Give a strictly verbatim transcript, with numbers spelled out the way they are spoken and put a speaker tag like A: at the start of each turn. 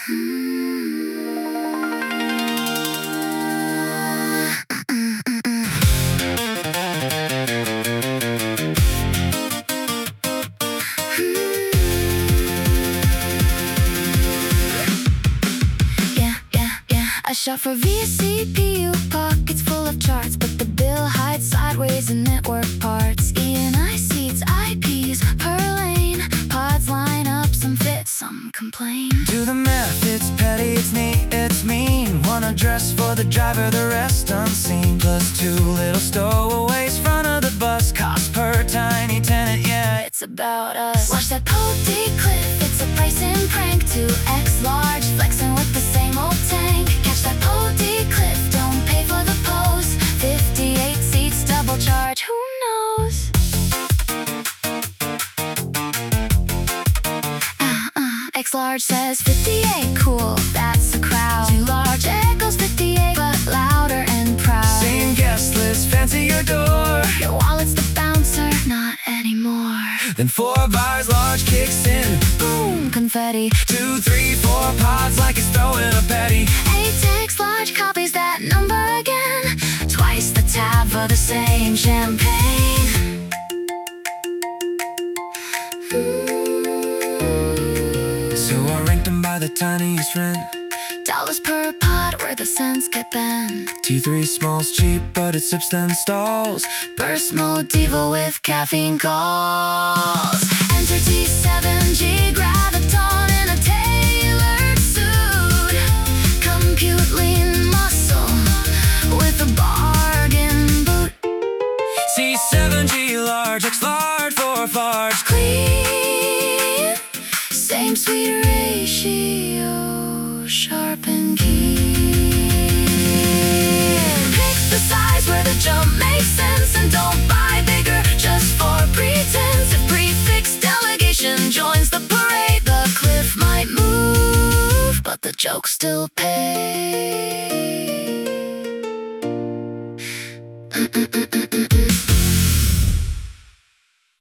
A: I shop for V C P U, pockets full of charts, but the bill hides sideways in network parts. E N I seats, I Ps per lane, pods line up, some fit, some complain.
B: Do the math, it's petty, it's neat, it's mean. One address for the driver, the rest unseen. Plus two little stowaways, front of the bus, cost per tiny tenant, yeah,
A: It's about us. Watch that Pody Cliff, it's a pricing prank. Two X large, flexing with the same old tank. Catch that Pody Cliff, don't pay for the pose. Fifty-eight seats, double charge, who knows? Uh, uh, X large says fifty-eight, cool, that's a crowd. Two large echoes fifty-eight, but louder and proud.
B: Same guest list, fancy your door.
A: Your wallet's the bouncer, not anymore.
B: Then four bars, large kicks in.
A: Boom, confetti.
B: Two, three, four pods, like it's throwing a petty.
A: Eight X large copies that number again. Twice the tab for the same champagne.
B: So I ranked them by the tiniest rent.
A: Dollars per pod, where the cents get bent.
B: T three small's cheap, but it sips then stalls.
A: Burst mode diva with caffeine calls. Enter T seven G Graviton in a tailored suit. Compute lean muscle with a bargain boot.
B: C seven G large, X large, four farts.
A: Clean, same sweet ratio, sharp and keen. Pick the size where the jump makes sense, and don't buy bigger just for pretense. If prefix delegation joins the parade, the cliff might move, but the jokes still pay. Mm -mm -mm -mm.